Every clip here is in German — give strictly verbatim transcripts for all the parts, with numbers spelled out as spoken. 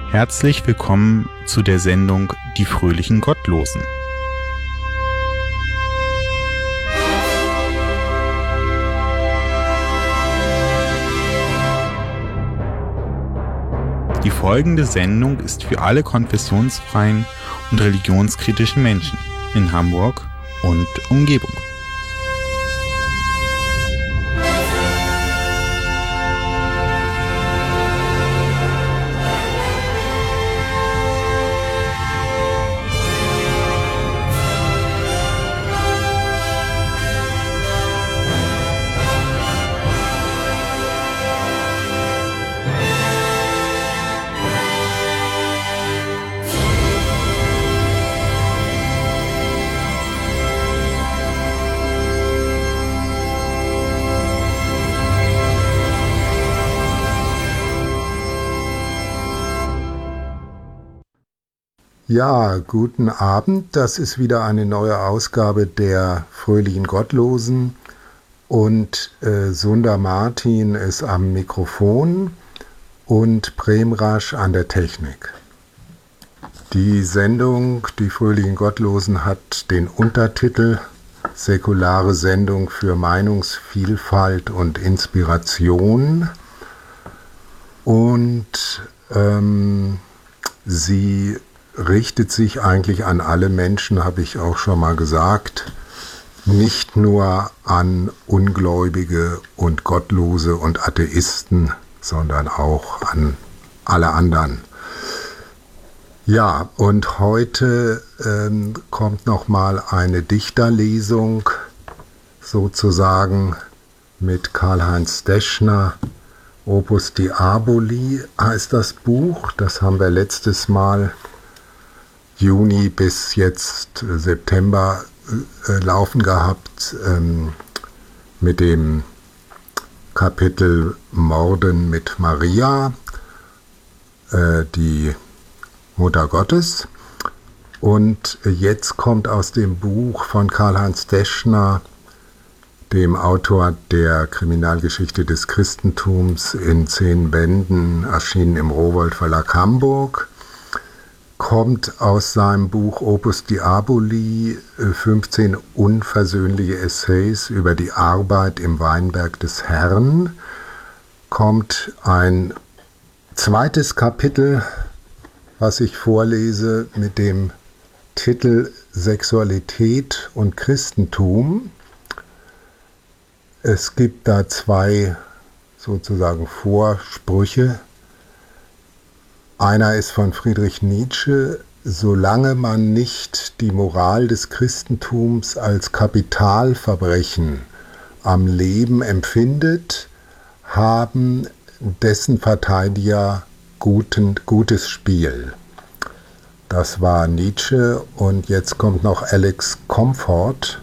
Herzlich willkommen zu der Sendung Die fröhlichen Gottlosen. Die folgende Sendung ist für alle konfessionsfreien und religionskritischen Menschen in Hamburg und Umgebung. Ja, guten Abend. Das ist wieder eine neue Ausgabe der fröhlichen Gottlosen und äh, Sunda Martin ist am Mikrofon und Premrasch an der Technik. Die Sendung Die fröhlichen Gottlosen hat den Untertitel Säkulare Sendung für Meinungsvielfalt und Inspiration und ähm, sie richtet sich eigentlich an alle Menschen, habe ich auch schon mal gesagt, nicht nur an Ungläubige und Gottlose und Atheisten, sondern auch an alle anderen. Ja, und heute ähm, kommt nochmal eine Dichterlesung, sozusagen mit Karl-Heinz Deschner. Opus Diaboli heißt das Buch, das haben wir letztes Mal Juni bis jetzt äh, September äh, laufen gehabt ähm, mit dem Kapitel Morden mit Maria, äh, die Mutter Gottes. Und jetzt kommt aus dem Buch von Karl-Heinz Deschner, dem Autor der Kriminalgeschichte des Christentums in zehn Bänden, erschienen im Rowohlt Verlag Hamburg, kommt aus seinem Buch Opus Diaboli fünfzehn unversöhnliche Essays über die Arbeit im Weinberg des Herrn, kommt ein zweites Kapitel, was ich vorlese, mit dem Titel Sexualität und Christentum. Es gibt da zwei sozusagen Vorsprüche. Einer ist von Friedrich Nietzsche: Solange man nicht die Moral des Christentums als Kapitalverbrechen am Leben empfindet, haben dessen Verteidiger guten, gutes Spiel. Das war Nietzsche und jetzt kommt noch Alex Comfort.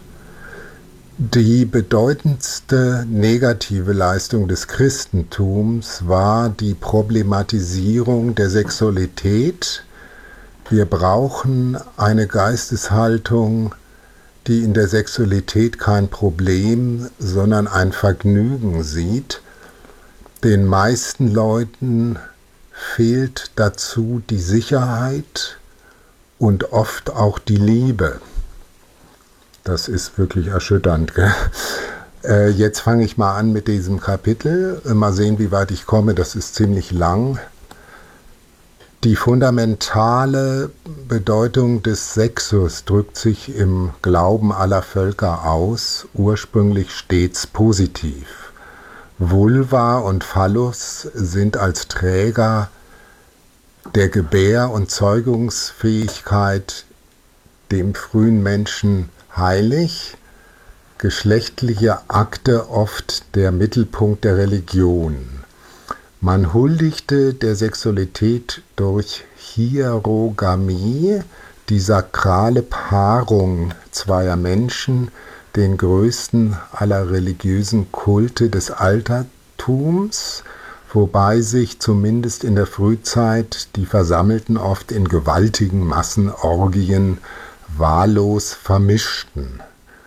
Die bedeutendste negative Leistung des Christentums war die Problematisierung der Sexualität. Wir brauchen eine Geisteshaltung, die in der Sexualität kein Problem, sondern ein Vergnügen sieht. Den meisten Leuten fehlt dazu die Sicherheit und oft auch die Liebe. Das ist wirklich erschütternd. Gell? Äh, jetzt fange ich mal an mit diesem Kapitel. Mal sehen, wie weit ich komme. Das ist ziemlich lang. Die fundamentale Bedeutung des Sexus drückt sich im Glauben aller Völker aus, ursprünglich stets positiv. Vulva und Phallus sind als Träger der Gebär- und Zeugungsfähigkeit dem frühen Menschen heilig, geschlechtliche Akte oft der Mittelpunkt der Religion. Man huldigte der Sexualität durch Hierogamie, die sakrale Paarung zweier Menschen, den größten aller religiösen Kulte des Altertums, wobei sich zumindest in der Frühzeit die Versammelten oft in gewaltigen Massenorgien wahllos vermischten.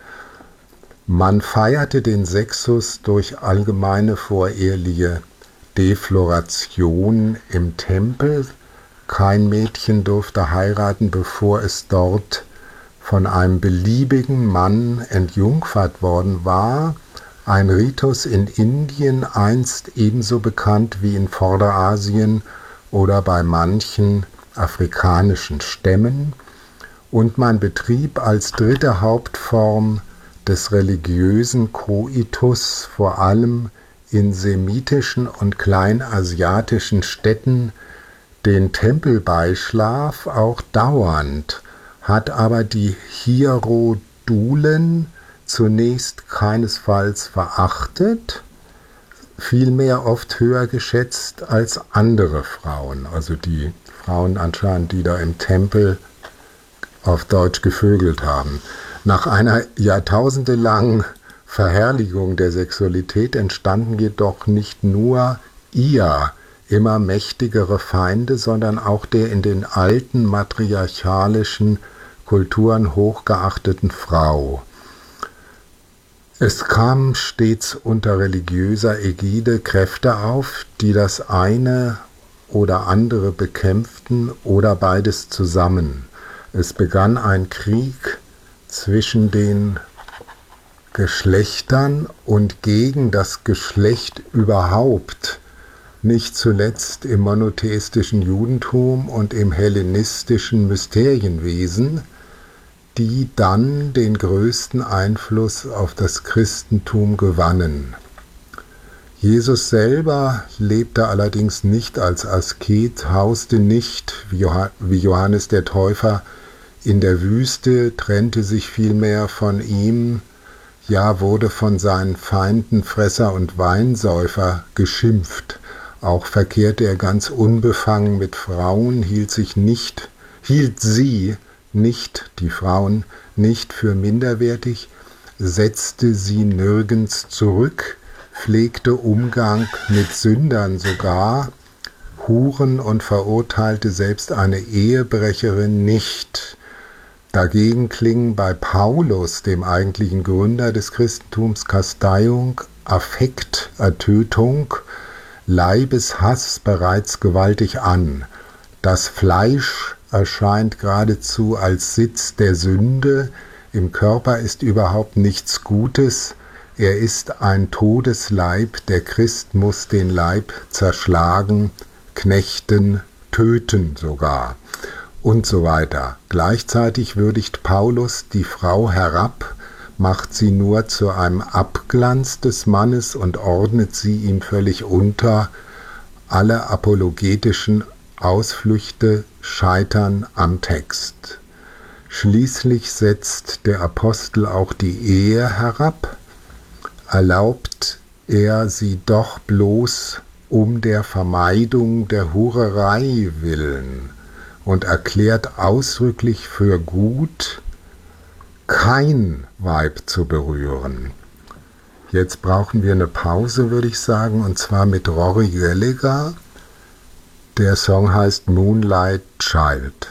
Man feierte den Sexus durch allgemeine voreheliche Defloration im Tempel, kein Mädchen durfte heiraten, bevor es dort von einem beliebigen Mann entjungfert worden war. Ein Ritus in Indien, einst ebenso bekannt wie in Vorderasien oder bei manchen afrikanischen Stämmen. Und man betrieb als dritte Hauptform des religiösen Koitus vor allem in semitischen und kleinasiatischen Städten den Tempelbeischlaf auch dauernd, hat aber die Hierodulen zunächst keinesfalls verachtet, vielmehr oft höher geschätzt als andere Frauen, also die Frauen anscheinend, die da im Tempel auf Deutsch gevögelt haben. Nach einer jahrtausendelangen Verherrlichung der Sexualität entstanden jedoch nicht nur ihr immer mächtigere Feinde, sondern auch der in den alten matriarchalischen Kulturen hochgeachteten Frau. Es kamen stets unter religiöser Ägide Kräfte auf, die das eine oder andere bekämpften oder beides zusammen. Es begann ein Krieg zwischen den Geschlechtern und gegen das Geschlecht überhaupt, nicht zuletzt im monotheistischen Judentum und im hellenistischen Mysterienwesen, die dann den größten Einfluss auf das Christentum gewannen. Jesus selber lebte allerdings nicht als Asket, hauste nicht, wie Johannes der Täufer, in der Wüste, trennte sich vielmehr von ihm, ja wurde von seinen Feinden Fresser und Weinsäufer geschimpft. Auch verkehrte er ganz unbefangen mit Frauen, hielt sich nicht, hielt sie nicht, die Frauen, nicht für minderwertig, setzte sie nirgends zurück, pflegte Umgang mit Sündern sogar, Huren und verurteilte selbst eine Ehebrecherin nicht. Dagegen klingen bei Paulus, dem eigentlichen Gründer des Christentums, Kasteiung, Affekt, Ertötung, Leibeshass bereits gewaltig an. Das Fleisch erscheint geradezu als Sitz der Sünde, im Körper ist überhaupt nichts Gutes, er ist ein Todesleib, der Christ muss den Leib zerschlagen, knechten, töten sogar und so weiter. Gleichzeitig würdigt Paulus die Frau herab, macht sie nur zu einem Abglanz des Mannes und ordnet sie ihm völlig unter. Alle apologetischen Ausflüchte scheitern am Text. Schließlich setzt der Apostel auch die Ehe herab, erlaubt er sie doch bloß um der Vermeidung der Hurerei willen und erklärt ausdrücklich für gut, kein Weib zu berühren. Jetzt brauchen wir eine Pause, würde ich sagen, und zwar mit Rory Gallagher. Der Song heißt Moonlight Child.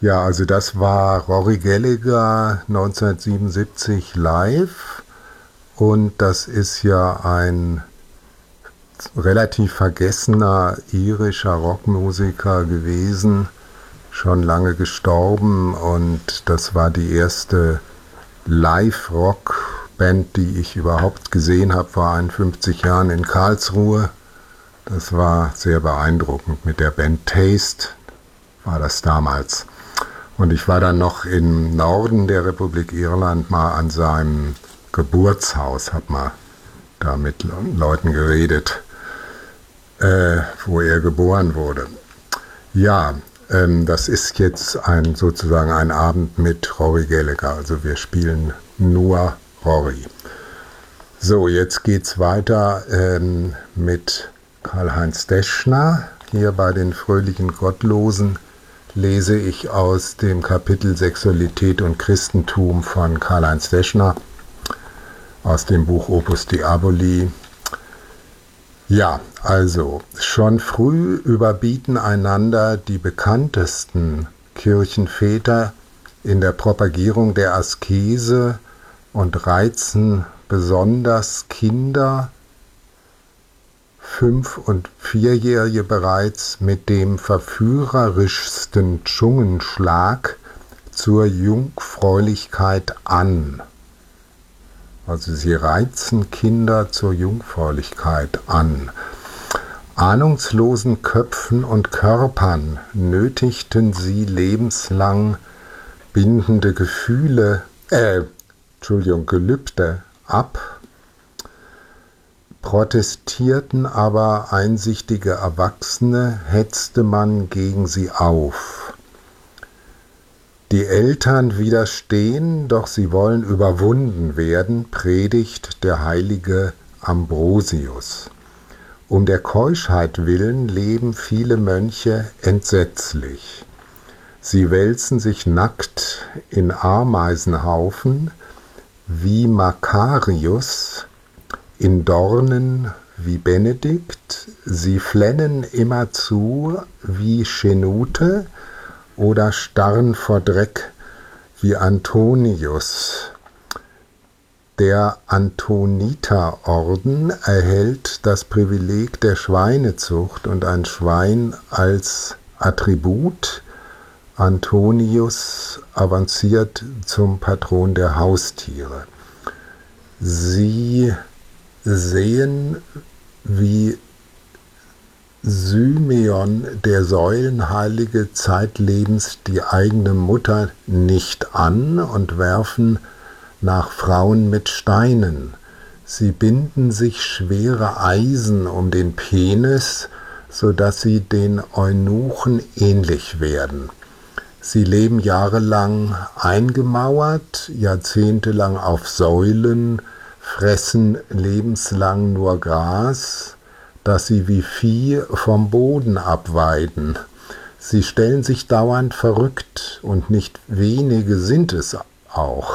Ja, also das war Rory Gallagher neunzehnhundertsiebenundsiebzig live und das ist ja ein relativ vergessener irischer Rockmusiker gewesen, schon lange gestorben, und das war die erste Live-Rock-Band, die ich überhaupt gesehen habe, vor einundfünfzig Jahren in Karlsruhe. Das war sehr beeindruckend. Mit der Band Taste war das damals. Und ich war dann noch im Norden der Republik Irland mal an seinem Geburtshaus, habe mal da mit Leuten geredet, äh, wo er geboren wurde. Ja, ähm, das ist jetzt ein, sozusagen ein Abend mit Rory Gallagher. Also wir spielen nur Rory. So, jetzt geht's weiter ähm, mit Karl-Heinz Deschner. Hier bei den Fröhlichen Gottlosen lese ich aus dem Kapitel Sexualität und Christentum von Karl-Heinz Deschner aus dem Buch Opus Diaboli. Ja, also schon früh überbieten einander die bekanntesten Kirchenväter in der Propagierung der Askese und reizen besonders Kinder, Fünf- und Vierjährige bereits, mit dem verführerischsten Zungenschlag zur Jungfräulichkeit an. Also sie reizen Kinder zur Jungfräulichkeit an. Ahnungslosen Köpfen und Körpern nötigten sie lebenslang bindende Gefühle, äh, Entschuldigung, Gelübde ab, protestierten aber einsichtige Erwachsene, hetzte man gegen sie auf. Die Eltern widerstehen, doch sie wollen überwunden werden, predigt der heilige Ambrosius. Um der Keuschheit willen leben viele Mönche entsetzlich. Sie wälzen sich nackt in Ameisenhaufen wie Makarius, in Dornen wie Benedikt, sie flennen immerzu wie Chenute oder starren vor Dreck wie Antonius. Der Antoniterorden erhält das Privileg der Schweinezucht und ein Schwein als Attribut. Antonius avanciert zum Patron der Haustiere. Sie sehen, wie Symeon, der Säulenheilige, zeitlebens die eigene Mutter nicht an und werfen nach Frauen mit Steinen. Sie binden sich schwere Eisen um den Penis, sodass sie den Eunuchen ähnlich werden. Sie leben jahrelang eingemauert, jahrzehntelang auf Säulen, fressen lebenslang nur Gras, das sie wie Vieh vom Boden abweiden. Sie stellen sich dauernd verrückt, und nicht wenige sind es auch.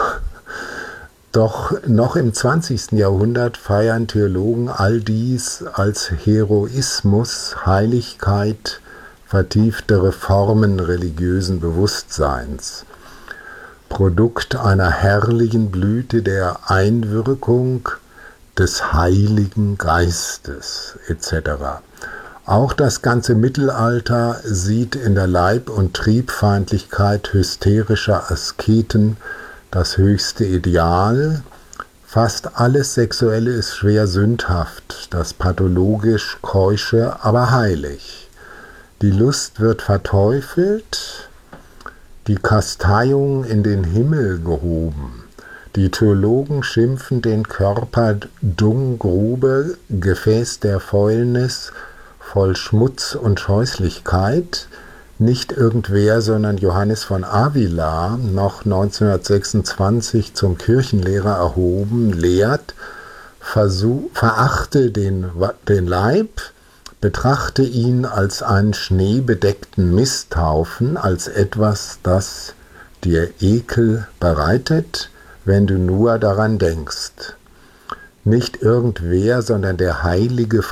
Doch noch im zwanzigsten Jahrhundert feiern Theologen all dies als Heroismus, Heiligkeit, vertiefte Reformen religiösen Bewusstseins. Produkt einer herrlichen Blüte der Einwirkung des Heiligen Geistes et cetera. Auch das ganze Mittelalter sieht in der Leib- und Triebfeindlichkeit hysterischer Asketen das höchste Ideal. Fast alles Sexuelle ist schwer sündhaft, das pathologisch Keusche aber heilig. Die Lust wird verteufelt, die Kasteiung in den Himmel gehoben. Die Theologen schimpfen den Körper Dung-Grube, Gefäß der Fäulnis, voll Schmutz und Scheußlichkeit. Nicht irgendwer, sondern Johannes von Avila, noch neunzehnhundertsechsundzwanzig zum Kirchenlehrer erhoben, lehrt, versuch, verachte den, den Leib, betrachte ihn als einen schneebedeckten Misthaufen, als etwas, das dir Ekel bereitet, wenn du nur daran denkst. Nicht irgendwer, sondern der heilige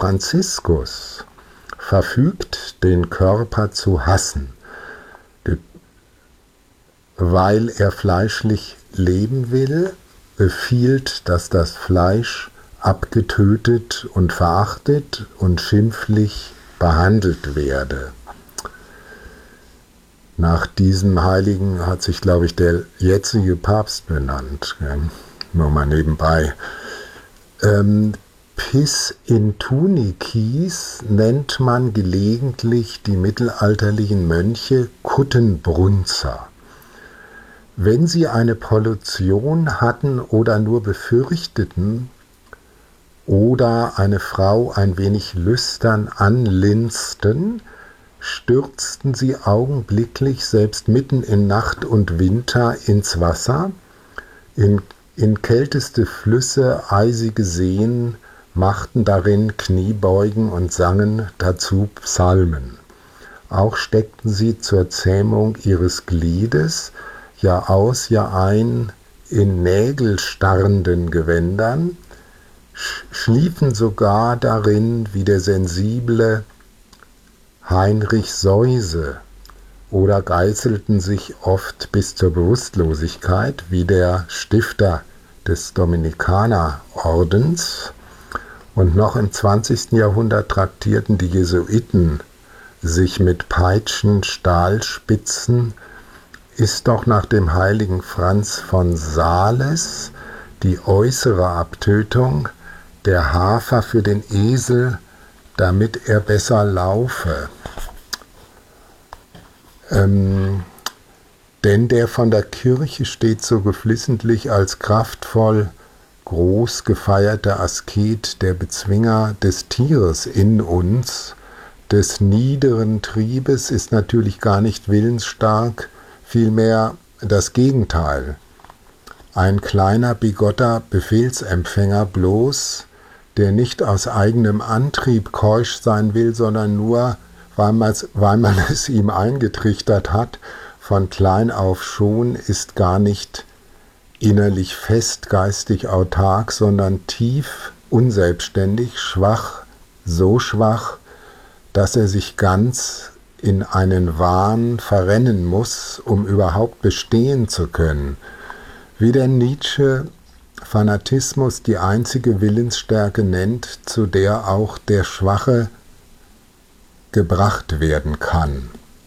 Franziskus verfügt, den Körper zu hassen. weil er fleischlich leben will, befiehlt, dass das Fleisch abgetötet und verachtet und schimpflich behandelt werde. Nach diesem Heiligen hat sich, glaube ich, der jetzige Papst benannt. Nur mal nebenbei. Ähm, Pis intunicis nennt man gelegentlich die mittelalterlichen Mönche Kuttenbrunzer. Wenn sie eine Pollution hatten oder nur befürchteten oder eine Frau ein wenig lüstern anlinsten, stürzten sie augenblicklich, selbst mitten in Nacht und Winter, ins Wasser, in, in kälteste Flüsse, eisige Seen, machten darin Kniebeugen und sangen dazu Psalmen. Auch steckten sie zur Zähmung ihres Gliedes Jahr aus, Jahr ein in nägelstarrenden Gewändern, schliefen sogar darin wie der sensible Heinrich Seuse oder geißelten sich oft bis zur Bewusstlosigkeit wie der Stifter des Dominikanerordens. Und noch im zwanzigsten Jahrhundert traktierten die Jesuiten sich mit Peitschen, Stahlspitzen. Ist doch nach dem heiligen Franz von Sales die äußere Abtötung der Hafer für den Esel, damit er besser laufe. Ähm, denn der von der Kirche stets so geflissentlich als kraftvoll groß gefeierte Asket, der Bezwinger des Tieres in uns, des niederen Triebes, ist natürlich gar nicht willensstark, vielmehr das Gegenteil. Ein kleiner, bigotter Befehlsempfänger bloß, der nicht aus eigenem Antrieb keusch sein will, sondern nur, weil man es ihm eingetrichtert hat, von klein auf schon, ist gar nicht innerlich fest, geistig autark, sondern tief unselbstständig, schwach, so schwach, dass er sich ganz in einen Wahn verrennen muss, um überhaupt bestehen zu können. Wie der Nietzsche Fanatismus die einzige Willensstärke nennt, zu der auch der Schwache gebracht werden kann.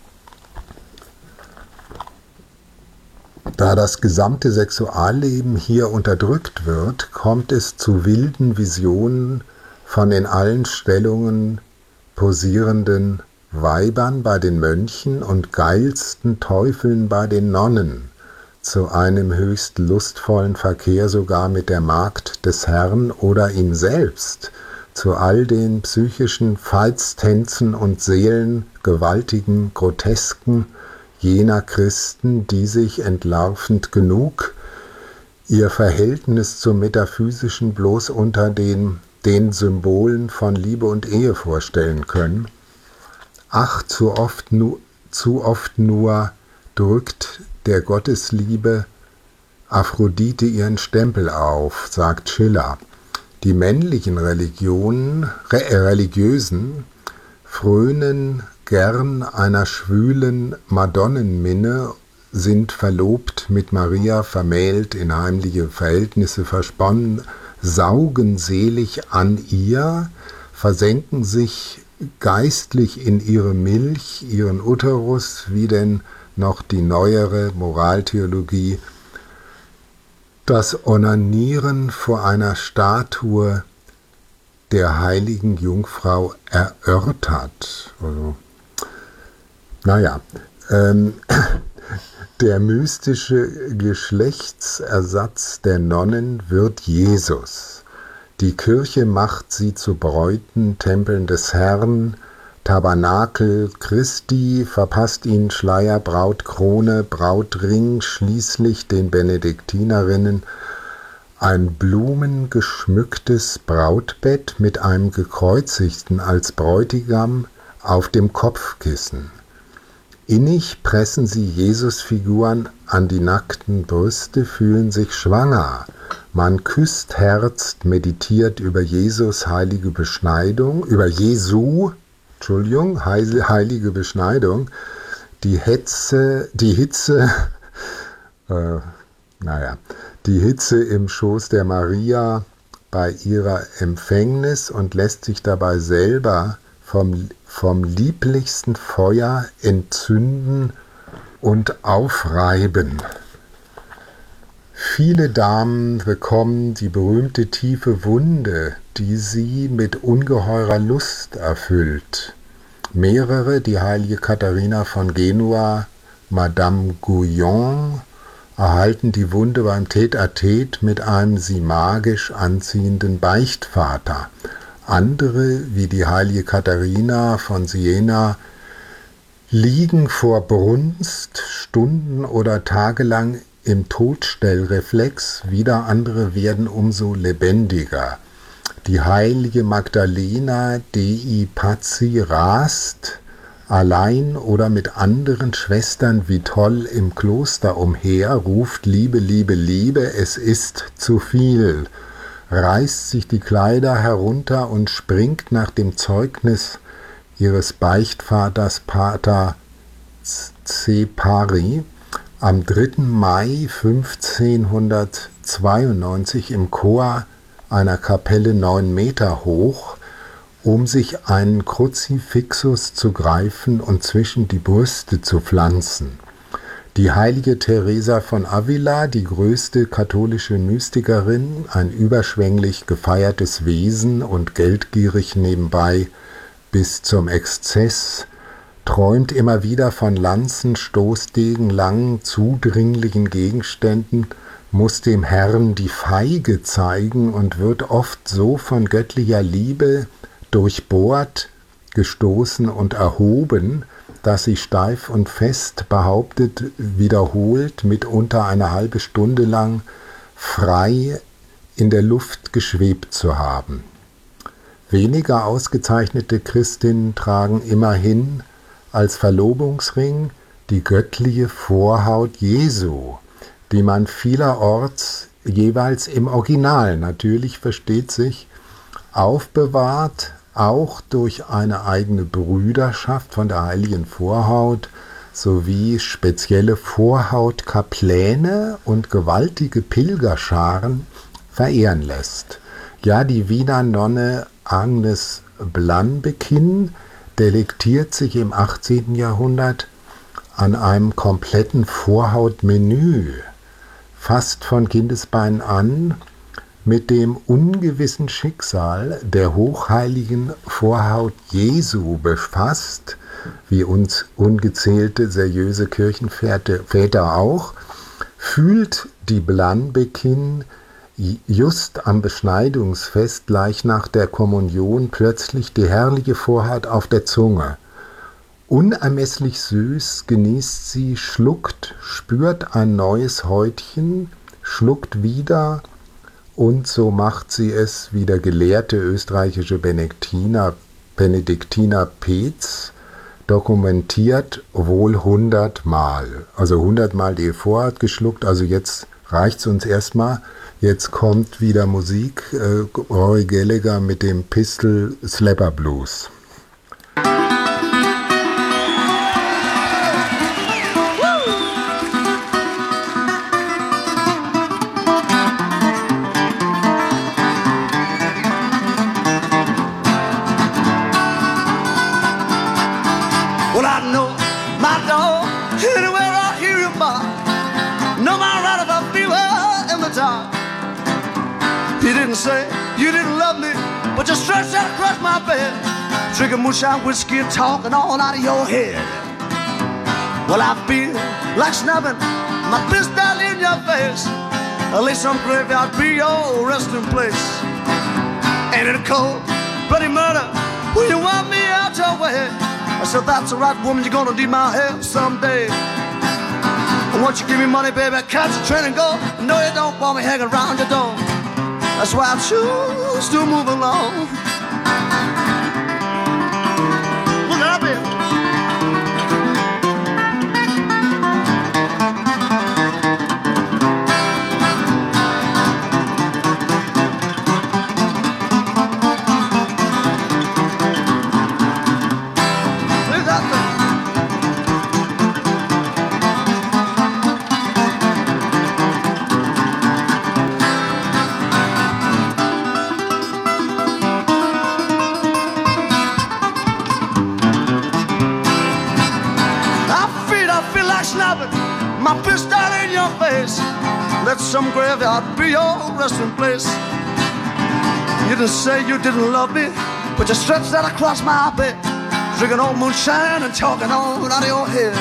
Da das gesamte Sexualleben hier unterdrückt wird, kommt es zu wilden Visionen von in allen Stellungen posierenden Weibern bei den Mönchen und geilsten Teufeln bei den Nonnen, zu einem höchst lustvollen Verkehr sogar mit der Magd des Herrn oder ihm selbst, zu all den psychischen Veitstänzen und seelengewaltigen Grotesken jener Christen, die sich entlarvend genug ihr Verhältnis zum Metaphysischen bloß unter den, den Symbolen von Liebe und Ehe vorstellen können. Ach, zu oft, nu, zu oft nur drückt der Gottesliebe Aphrodite ihren Stempel auf, sagt Schiller. Die männlichen Religionen, re, äh, Religiösen frönen gern einer schwülen Madonnenminne, sind verlobt mit Maria, vermählt, in heimliche Verhältnisse versponnen, saugen selig an ihr, versenken sich geistlich in ihre Milch, ihren Uterus, wie denn noch die neuere Moraltheologie das Onanieren vor einer Statue der heiligen Jungfrau erörtert. Also, naja, ähm, der mystische Geschlechtsersatz der Nonnen wird Jesus. Die Kirche macht sie zu Bräuten, Tempeln des Herrn, Tabernakel Christi, verpasst ihnen Schleier, Brautkrone, Brautring, schließlich den Benediktinerinnen ein blumengeschmücktes Brautbett mit einem Gekreuzigten als Bräutigam auf dem Kopfkissen. Innig pressen sie Jesusfiguren an die nackten Brüste, fühlen sich schwanger. Man küsst, herzt, meditiert über Jesus heilige Beschneidung, über Jesu, Entschuldigung, heilige Beschneidung. Die Hetze, die Hitze Äh, naja, die Hitze im Schoß der Maria bei ihrer Empfängnis und lässt sich dabei selber vom, vom lieblichsten Feuer entzünden und aufreiben. Viele Damen bekommen die berühmte tiefe Wunde, die sie mit ungeheurer Lust erfüllt. Mehrere, die heilige Katharina von Genua, Madame Guyon, erhalten die Wunde beim Tête-à-Tête mit einem sie magisch anziehenden Beichtvater. Andere, wie die heilige Katharina von Siena, liegen vor Brunst Stunden oder tagelang im Todstellreflex, wieder andere werden umso lebendiger. Die heilige Magdalena Dei Pazzi rast allein oder mit anderen Schwestern wie toll im Kloster umher, ruft Liebe, Liebe, Liebe, es ist zu viel, reißt sich die Kleider herunter und springt nach dem Zeugnis ihres Beichtvaters Pater Cepari am dritten Mai fünfzehnhundertzweiundneunzig im Chor einer Kapelle neun Meter hoch, um sich einen Kruzifixus zu greifen und zwischen die Brüste zu pflanzen. Die heilige Teresa von Avila, die größte katholische Mystikerin, ein überschwänglich gefeiertes Wesen und geldgierig nebenbei bis zum Exzess, träumt immer wieder von Lanzen, Stoßdegen, langen, zudringlichen Gegenständen, muss dem Herrn die Feige zeigen und wird oft so von göttlicher Liebe durchbohrt, gestoßen und erhoben, dass sie steif und fest behauptet, wiederholt, mitunter eine halbe Stunde lang frei in der Luft geschwebt zu haben. Weniger ausgezeichnete Christinnen tragen immerhin als Verlobungsring die göttliche Vorhaut Jesu, die man vielerorts jeweils im Original, natürlich versteht sich, aufbewahrt, auch durch eine eigene Brüderschaft von der heiligen Vorhaut sowie spezielle Vorhautkapläne und gewaltige Pilgerscharen verehren lässt. Ja, die Wiener Nonne Agnes Blanbekin delektiert sich im achtzehnten Jahrhundert an einem kompletten Vorhautmenü, fast von Kindesbeinen an, mit dem ungewissen Schicksal der hochheiligen Vorhaut Jesu befasst, wie uns ungezählte seriöse Kirchenväter auch, fühlt die Blanbekin just am Beschneidungsfest gleich nach der Kommunion plötzlich die herrliche Vorhaut auf der Zunge. Unermesslich süß genießt sie, schluckt, spürt ein neues Häutchen, schluckt wieder, und so macht sie es wie der gelehrte österreichische Benediktiner, Benediktiner Peetz dokumentiert wohl hundertmal. Also hundertmal die Vorhaut geschluckt, also jetzt reicht es uns erstmal. Jetzt kommt wieder Musik, äh, Roy Gallagher mit dem Pistol Slapper Blues. You didn't say you didn't love me, but you stretched out across my bed, drinking moonshine whiskey and talking all out of your head. Well, I feel like snapping my fist down in your face. At least some graveyard be your resting place. Ain't it a cold, bloody murder? Will you want me out your way? I said, that's the right woman, you're gonna need my help someday. And once you give me money, baby, catch a train and go. No, you don't want me hanging around your door. That's why I choose to move along. Look at up here. Look at that. lonesome graveyard be your resting place. You didn't say you didn't love me, but you stretched that across my bed, drinking old moonshine and talking on out of your head.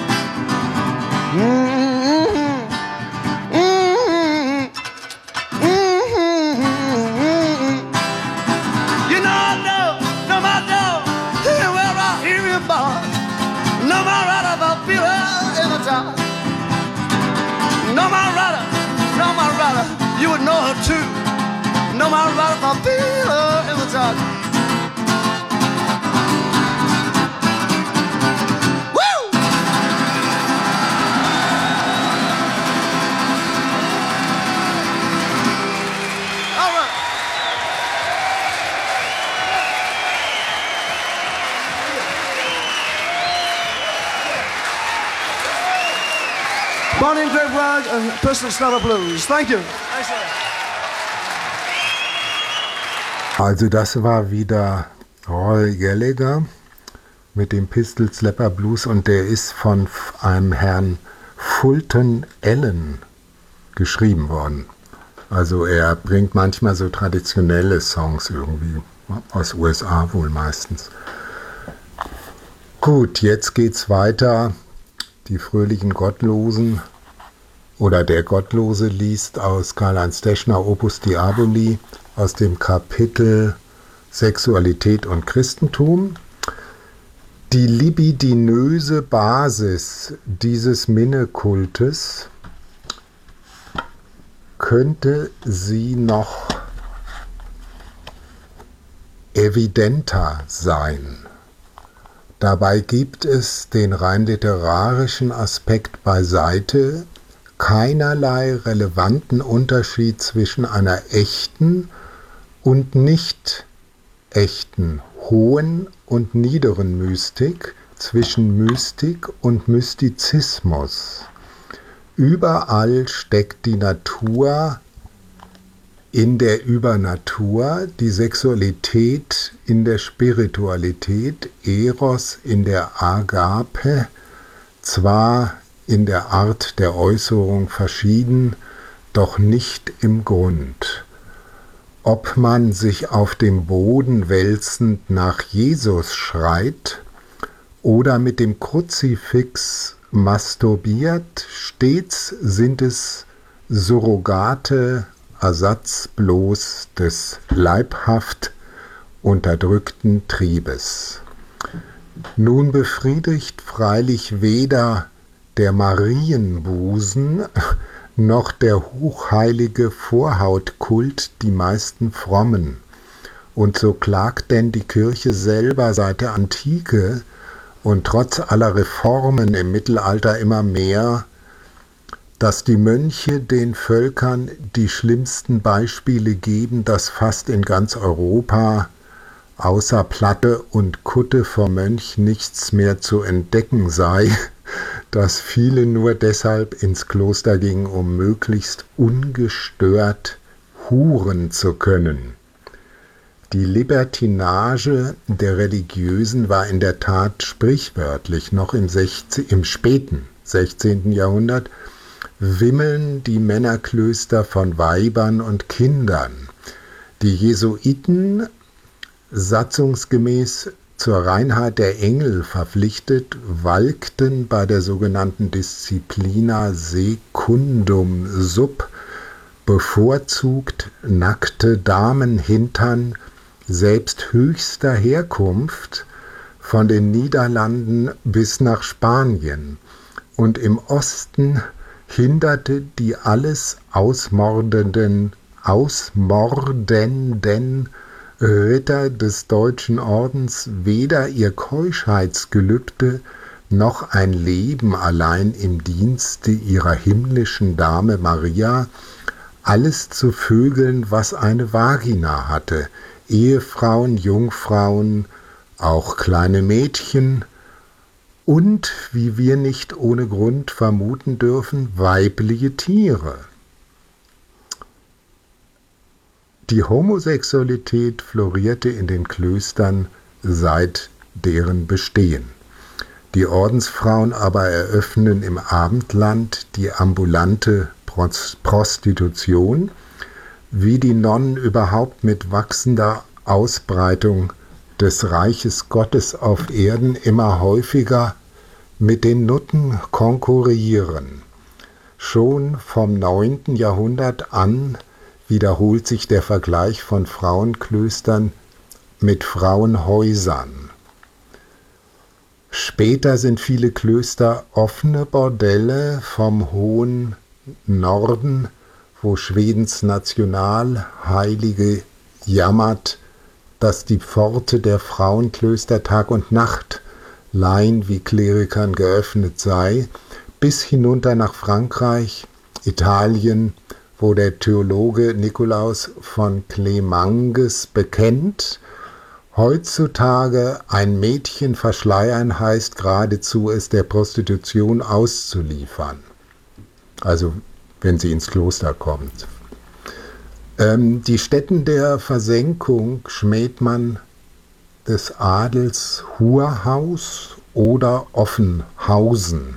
Mm-hmm. Mm-hmm. Mm-hmm. You know I know, no matter where I hear you boy, no matter if I feel it in the dark, no matter, no matter, you would know her too. No matter what if I feel her in the dark. Woo! All right. Bonnie and Greg Rag and Pistol Stunner Blues. Thank you. Thanks, sir. Also das war wieder Roy Gallagher mit dem Pistol Slapper Blues und der ist von einem Herrn Fulton Allen geschrieben worden. Also er bringt manchmal so traditionelle Songs irgendwie, aus U S A wohl meistens. Gut, jetzt geht's weiter. Die fröhlichen Gottlosen oder der Gottlose liest aus Karl-Heinz Deschner Opus Diaboli aus dem Kapitel Sexualität und Christentum. Die libidinöse Basis dieses Minnekultes könnte sie noch evidenter sein. Dabei gibt es den rein literarischen Aspekt beiseite keinerlei relevanten Unterschied zwischen einer echten und nicht echten, hohen und niederen Mystik, zwischen Mystik und Mystizismus. Überall steckt die Natur in der Übernatur, die Sexualität in der Spiritualität, Eros in der Agape, zwar in der Art der Äußerung verschieden, doch nicht im Grund. Ob man sich auf dem Boden wälzend nach Jesus schreit oder mit dem Kruzifix masturbiert, stets sind es Surrogate, Ersatz bloß des leibhaft unterdrückten Triebes. Nun befriedigt freilich weder der Marienbusen noch der hochheilige Vorhautkult die meisten Frommen. Und so klagt denn die Kirche selber seit der Antike und trotz aller Reformen im Mittelalter immer mehr, dass die Mönche den Völkern die schlimmsten Beispiele geben, dass fast in ganz Europa außer Platte und Kutte vom Mönch nichts mehr zu entdecken sei, dass viele nur deshalb ins Kloster gingen, um möglichst ungestört huren zu können. Die Libertinage der Religiösen war in der Tat sprichwörtlich. Noch im, sechzehnten, im späten sechzehnten Jahrhundert wimmeln die Männerklöster von Weibern und Kindern. Die Jesuiten, satzungsgemäß zur Reinheit der Engel verpflichtet, walkten bei der sogenannten Disciplina secundum sub bevorzugt nackte Damenhintern selbst höchster Herkunft von den Niederlanden bis nach Spanien, und im Osten hinderte die alles ausmordenden, ausmordenden Ritter des Deutschen Ordens weder ihr Keuschheitsgelübde noch ein Leben allein im Dienste ihrer himmlischen Dame Maria, alles zu vögeln, was eine Vagina hatte, Ehefrauen, Jungfrauen, auch kleine Mädchen und, wie wir nicht ohne Grund vermuten dürfen, weibliche Tiere. Die Homosexualität florierte in den Klöstern seit deren Bestehen. Die Ordensfrauen aber eröffnen im Abendland die ambulante Prostitution, wie die Nonnen überhaupt mit wachsender Ausbreitung des Reiches Gottes auf Erden immer häufiger mit den Nutten konkurrieren. Schon vom neunten Jahrhundert an wiederholt sich der Vergleich von Frauenklöstern mit Frauenhäusern. Später sind viele Klöster offene Bordelle vom hohen Norden, wo Schwedens Nationalheilige jammert, dass die Pforte der Frauenklöster Tag und Nacht Laien wie Klerikern geöffnet sei, bis hinunter nach Frankreich, Italien, wo der Theologe Nikolaus von Clemanges bekennt, heutzutage ein Mädchen verschleiern heißt geradezu, es der Prostitution auszuliefern. Also wenn sie ins Kloster kommt. Ähm, die Stätten der Versenkung schmäht man des Adels Hurhaus oder Offenhausen.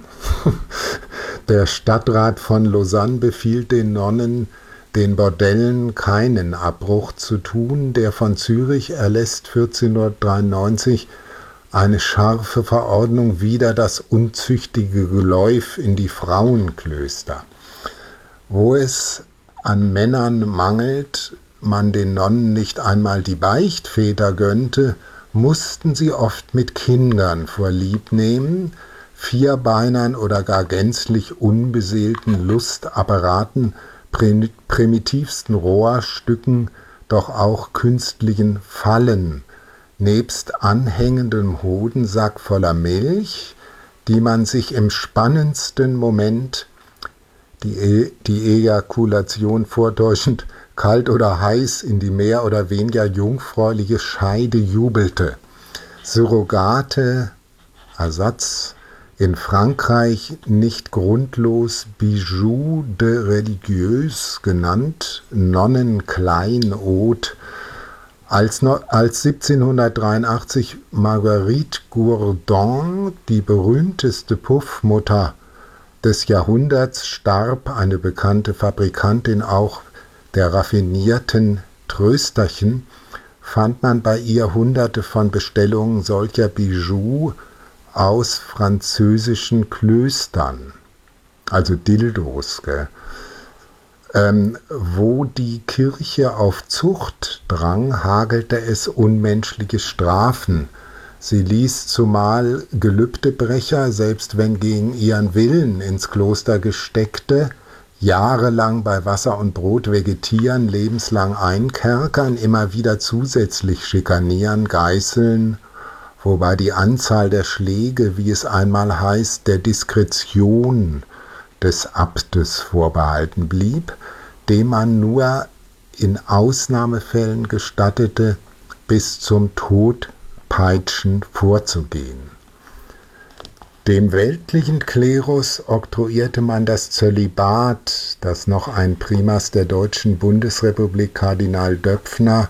Der Stadtrat von Lausanne befiehlt den Nonnen, den Bordellen keinen Abbruch zu tun. Der von Zürich erlässt vierzehnhundertdreiundneunzig eine scharfe Verordnung wider das unzüchtige Geläuf in die Frauenklöster. Wo es an Männern mangelt, man den Nonnen nicht einmal die Beichtväter gönnte, mussten sie oft mit Kindern vorlieb nehmen, Vierbeinern oder gar gänzlich unbeseelten Lustapparaten, primitivsten Rohrstücken, doch auch künstlichen Fallen, nebst anhängendem Hodensack voller Milch, die man sich im spannendsten Moment, die, e die Ejakulation vortäuschend, kalt oder heiß in die mehr oder weniger jungfräuliche Scheide jubelte. Surrogate, Ersatz, in Frankreich nicht grundlos Bijoux de Religieuse genannt, Nonnenkleinod, als, als siebzehnhundertdreiundachtzig Marguerite Gourdon, die berühmteste Puffmutter des Jahrhunderts, starb, eine bekannte Fabrikantin auch der raffinierten Trösterchen, fand man bei ihr hunderte von Bestellungen solcher Bijoux aus französischen Klöstern, also Dildos, gell? Ähm, wo die Kirche auf Zucht drang, hagelte es unmenschliche Strafen. Sie ließ zumal Gelübdebrecher, selbst wenn gegen ihren Willen ins Kloster gesteckte, jahrelang bei Wasser und Brot vegetieren, lebenslang einkerkern, immer wieder zusätzlich schikanieren, geißeln, wobei die Anzahl der Schläge, wie es einmal heißt, der Diskretion des Abtes vorbehalten blieb, dem man nur in Ausnahmefällen gestattete, bis zum Todpeitschen vorzugehen. Dem weltlichen Klerus oktroyierte man das Zölibat, das noch ein Primas der Deutschen Bundesrepublik, Kardinal Döpfner,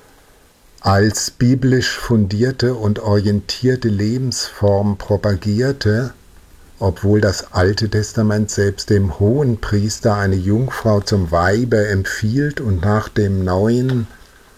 als biblisch fundierte und orientierte Lebensform propagierte, obwohl das Alte Testament selbst dem Hohenpriester eine Jungfrau zum Weibe empfiehlt und nach dem Neuen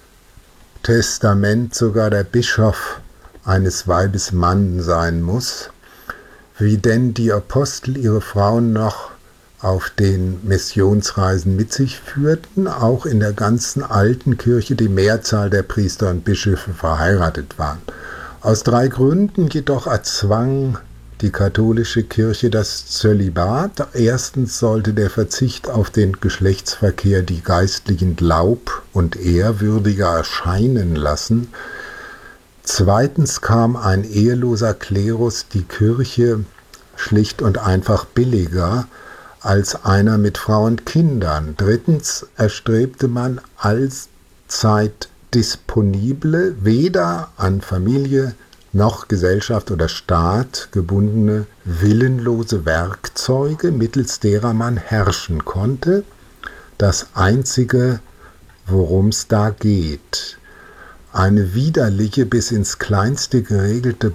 Testament sogar der Bischof eines Weibes Mann sein muss, wie denn die Apostel ihre Frauen noch auf den Missionsreisen mit sich führten, auch in der ganzen alten Kirche die Mehrzahl der Priester und Bischöfe verheiratet waren. Aus drei Gründen jedoch erzwang die katholische Kirche das Zölibat. Erstens sollte der Verzicht auf den Geschlechtsverkehr die Geistlichen glaub- und ehrwürdiger erscheinen lassen. Zweitens kam ein eheloser Klerus die Kirche schlicht und einfach billiger als einer mit Frau und Kindern. Drittens erstrebte man allzeit disponible, weder an Familie noch Gesellschaft oder Staat gebundene, willenlose Werkzeuge, mittels derer man herrschen konnte. Das Einzige, worum es da geht. Eine widerliche, bis ins Kleinste geregelte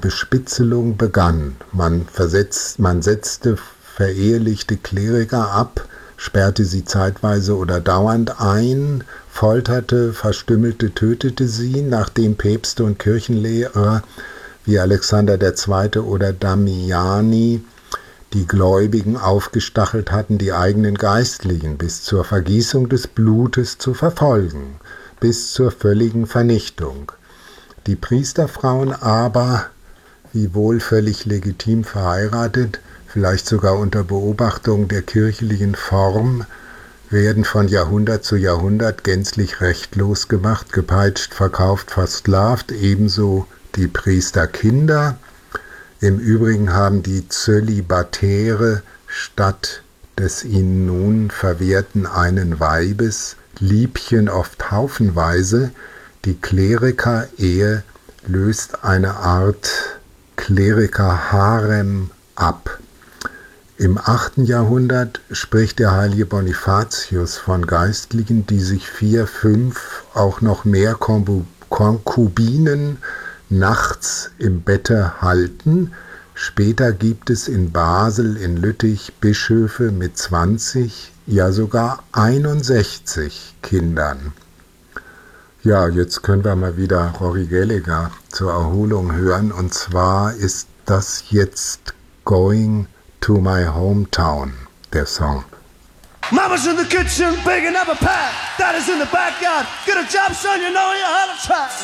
Bespitzelung begann. Man, versetzt, man setzte verehelichte Kleriker ab, sperrte sie zeitweise oder dauernd ein, folterte, verstümmelte, tötete sie, nachdem Päpste und Kirchenlehrer wie Alexander der Zweite oder Damiani die Gläubigen aufgestachelt hatten, die eigenen Geistlichen bis zur Vergießung des Blutes zu verfolgen, bis zur völligen Vernichtung. Die Priesterfrauen aber, wiewohl völlig legitim verheiratet, vielleicht sogar unter Beobachtung der kirchlichen Form, werden von Jahrhundert zu Jahrhundert gänzlich rechtlos gemacht, gepeitscht, verkauft, versklavt, ebenso die Priesterkinder. Im Übrigen haben die Zölibatäre statt des ihnen nun verwehrten einen Weibes Liebchen oft haufenweise. Die Kleriker-Ehe löst eine Art Kleriker-Harem ab. Im achten Jahrhundert spricht der heilige Bonifatius von Geistlichen, die sich vier, fünf, auch noch mehr Konkubinen nachts im Bette halten. Später gibt es in Basel, in Lüttich Bischöfe mit zwanzig, ja sogar einundsechzig Kindern. Ja, jetzt können wir mal wieder Rory Gallagher zur Erholung hören, und zwar ist das jetzt Going to My Hometown, der Song. Mama's in the kitchen baking up a pie. Daddy's in the backyard. Get a job, son, you know you ought to try.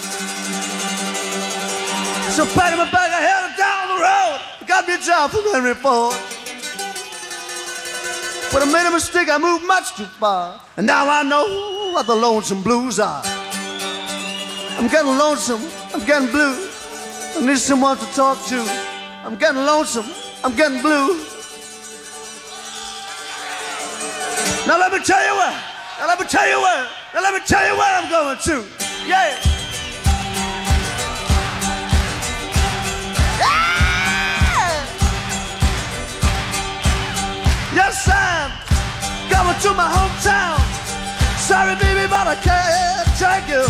So patting my back, I headed down the road. Got me a job from Henry Ford. But I made a mistake, I moved much too far. And now I know what the lonesome blues are. I'm getting lonesome, I'm getting blue. I need someone to talk to. I'm getting lonesome, I'm getting blue. Now let me tell you where, now let me tell you where, now let me tell you where I'm going to. Yeah. Yeah. Yes, I'm coming to my hometown. Sorry, baby, but I can't take you.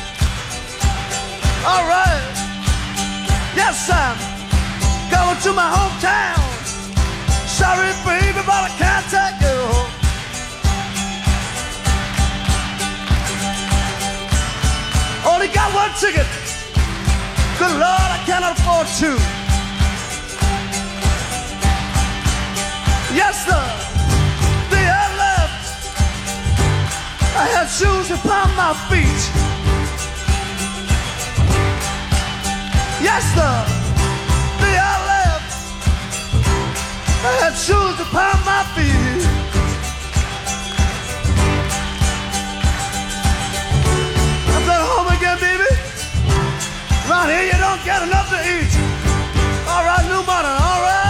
All right. Yes, I'm coming to my hometown. Sorry, baby, but I can't take you. Only got one ticket. Good Lord, I cannot afford two. Yes, sir. The air left. I had shoes upon my feet. Yes, sir. The air left. I had shoes upon my feet. I'm going home again, baby. Around here you don't get enough to eat. All right, new money, all right.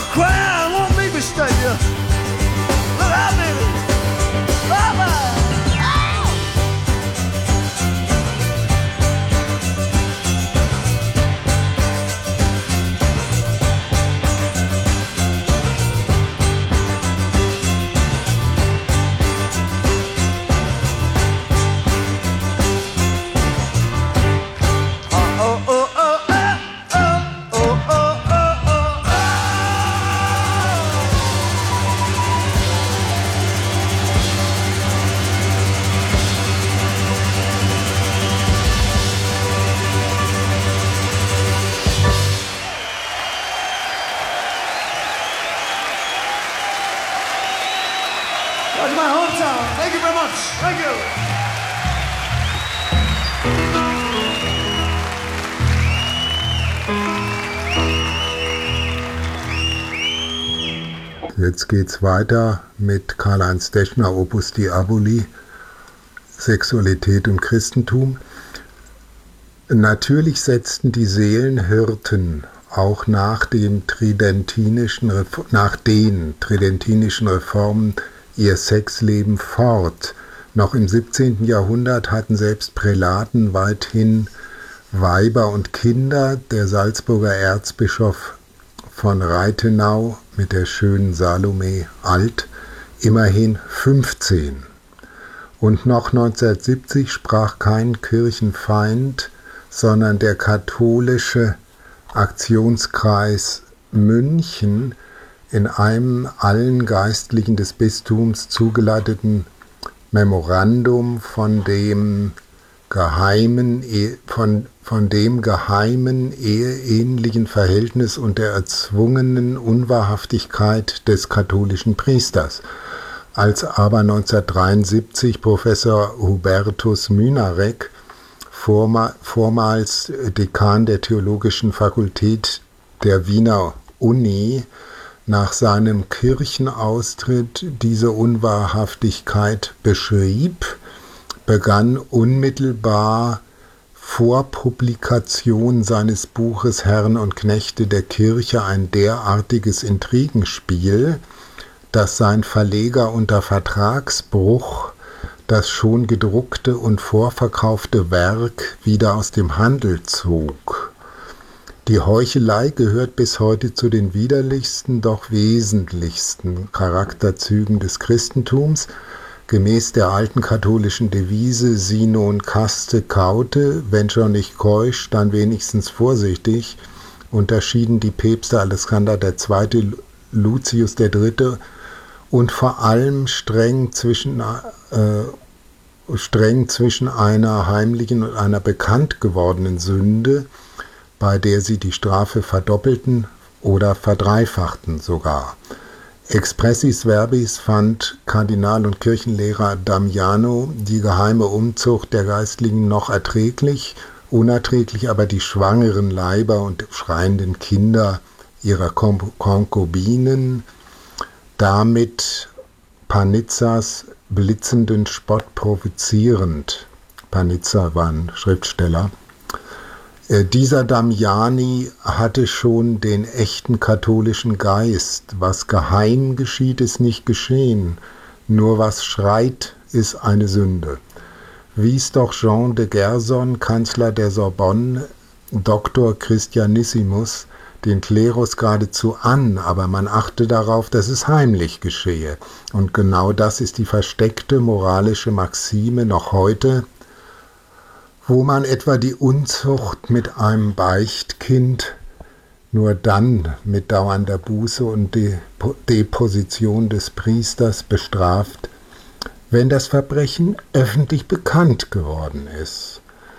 crying won't make me stay here. Look out, baby. Bye-bye. That's my hometown. Thank you very much. Thank you. Jetzt geht's weiter mit Karl-Heinz Deschner, Opus Diaboli, Sexualität und Christentum. Natürlich setzten die Seelenhirten auch nach, dem tridentinischen, nach den tridentinischen Reformen ihr Sexleben fort. Noch im siebzehnten Jahrhundert hatten selbst Prälaten weithin Weiber und Kinder. Der Salzburger Erzbischof von Reithenau mit der schönen Salome Alt immerhin fünfzehn. Und noch neunzehnhundertsiebzig sprach kein Kirchenfeind, sondern der katholische Aktionskreis München in einem allen Geistlichen des Bistums zugeleiteten Memorandum von dem geheimen, von, von dem geheimen eheähnlichen Verhältnis und der erzwungenen Unwahrhaftigkeit des katholischen Priesters. Als aber neunzehnhundertdreiundsiebzig Professor Hubertus Mynarek, vormals Dekan der Theologischen Fakultät der Wiener Uni, nach seinem Kirchenaustritt diese Unwahrhaftigkeit beschrieb, begann unmittelbar vor Publikation seines Buches Herren und Knechte der Kirche ein derartiges Intrigenspiel, dass sein Verleger unter Vertragsbruch das schon gedruckte und vorverkaufte Werk wieder aus dem Handel zog. Die Heuchelei gehört bis heute zu den widerlichsten, doch wesentlichsten Charakterzügen des Christentums. Gemäß der alten katholischen Devise Si non caste caute, wenn schon nicht keusch, dann wenigstens vorsichtig, unterschieden die Päpste Alexander der Zweite., Lucius der Dritte und vor allem streng zwischen, äh, streng zwischen einer heimlichen und einer bekannt gewordenen Sünde, bei der sie die Strafe verdoppelten oder verdreifachten sogar. Expressis verbis fand Kardinal und Kirchenlehrer Damiano die geheime Umzucht der Geistlichen noch erträglich, unerträglich aber die schwangeren Leiber und schreienden Kinder ihrer Konkubinen, damit Panizzas blitzenden Spott provozierend. Panizza war ein Schriftsteller. Dieser Damiani hatte schon den echten katholischen Geist. Was geheim geschieht, ist nicht geschehen. Nur was schreit, ist eine Sünde. Wies doch Jean de Gerson, Kanzler der Sorbonne, Doktor Christianissimus, den Klerus geradezu an, aber man achte darauf, dass es heimlich geschehe. Und genau das ist die versteckte moralische Maxime noch heute, wo man etwa die Unzucht mit einem Beichtkind nur dann mit dauernder Buße und Deposition des Priesters bestraft, wenn das Verbrechen öffentlich bekannt geworden ist.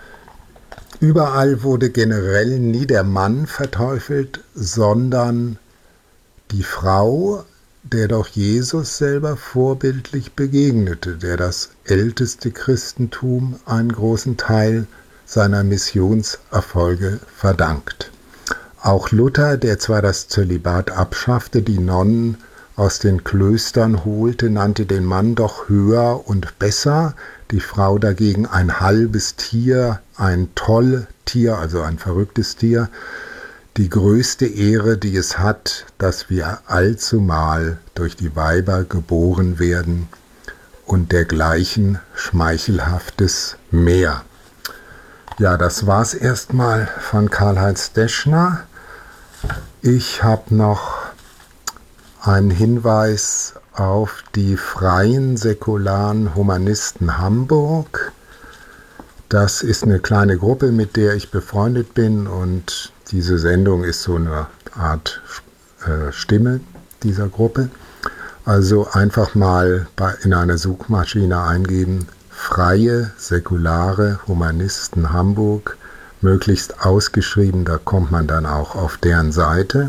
Überall wurde generell nie der Mann verteufelt, sondern die Frau, der doch Jesus selber vorbildlich begegnete, der das älteste Christentum einen großen Teil seiner Missionserfolge verdankt. Auch Luther, der zwar das Zölibat abschaffte, die Nonnen aus den Klöstern holte, nannte den Mann doch höher und besser, die Frau dagegen ein halbes Tier, ein Tolltier, also ein verrücktes Tier. die größte Ehre, die es hat, dass wir allzumal durch die Weiber geboren werden und dergleichen Schmeichelhaftes mehr. Ja, das war's erstmal von Karl-Heinz Deschner. Ich habe noch einen Hinweis auf die Freien Säkularen Humanisten Hamburg. Das ist eine kleine Gruppe, mit der ich befreundet bin, und diese Sendung ist so eine Art äh, Stimme dieser Gruppe. Also einfach mal bei, in einer Suchmaschine eingeben: Freie Säkulare Humanisten Hamburg, möglichst ausgeschrieben, da kommt man dann auch auf deren Seite.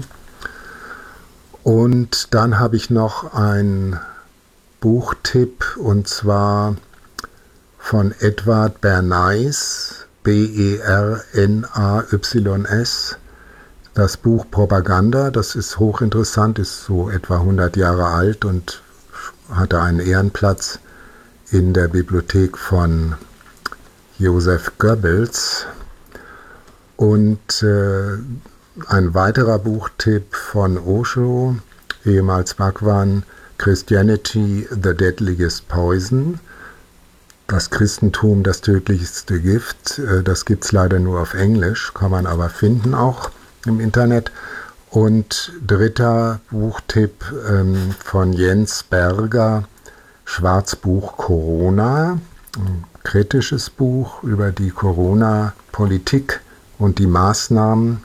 Und dann habe ich noch einen Buchtipp, und zwar von Edward Bernays, B E R N A Y S. Das Buch Propaganda, das ist hochinteressant, ist so etwa hundert Jahre alt und hatte einen Ehrenplatz in der Bibliothek von Joseph Goebbels. Und äh, ein weiterer Buchtipp von Osho, ehemals Bhagwan, Christianity, the Deadliest Poison. Das Christentum, das tödlichste Gift. Das gibt es leider nur auf Englisch, kann man aber finden auch im Internet. Und dritter Buchtipp ähm, von Jens Berger, Schwarzbuch Corona, ein kritisches Buch über die Corona-Politik und die Maßnahmen.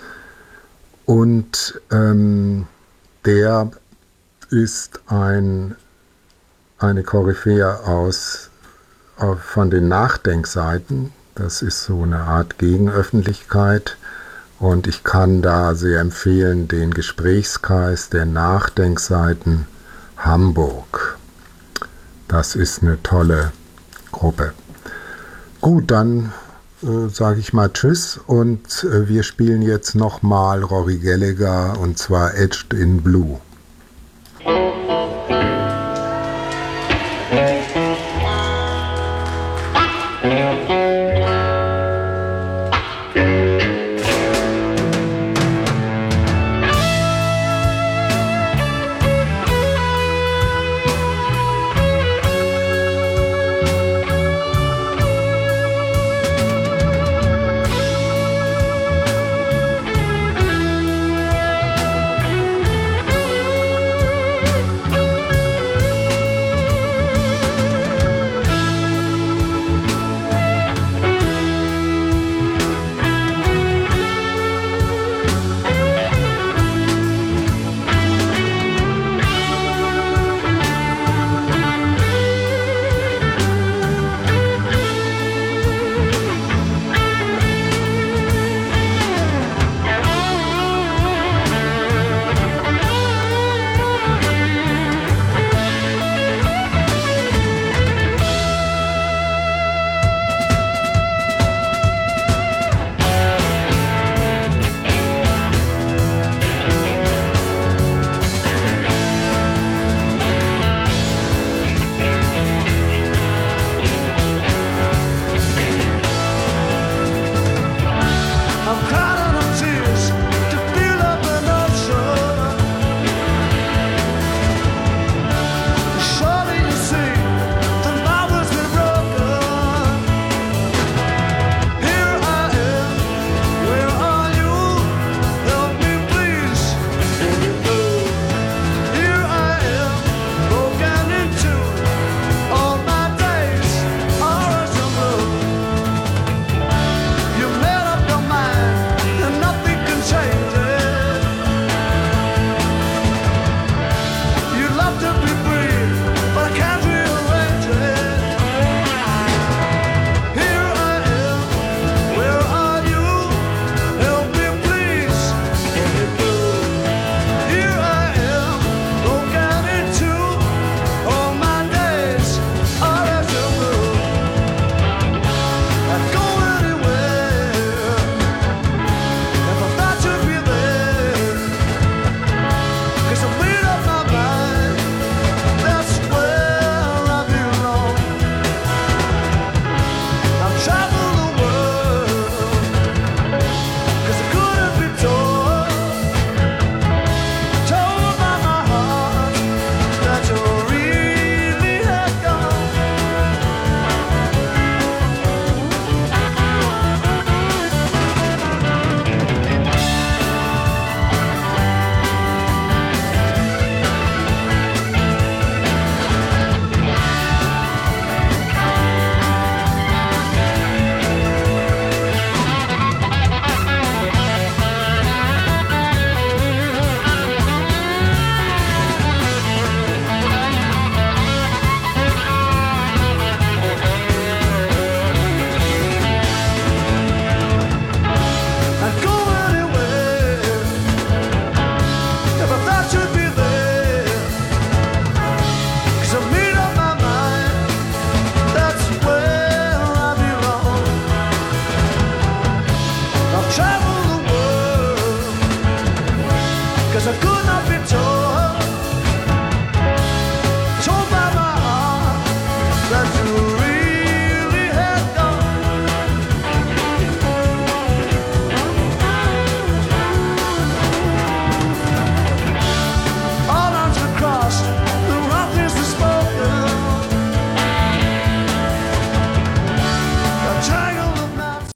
Und ähm, der ist ein, eine Koryphäe aus, auf, von den Nachdenkseiten. Das ist so eine Art Gegenöffentlichkeit. Und ich kann da sehr empfehlen den Gesprächskreis der Nachdenkseiten Hamburg. Das ist eine tolle Gruppe. Gut, dann äh, sage ich mal Tschüss, und äh, wir spielen jetzt nochmal Rory Gallagher, und zwar Etched in Blue.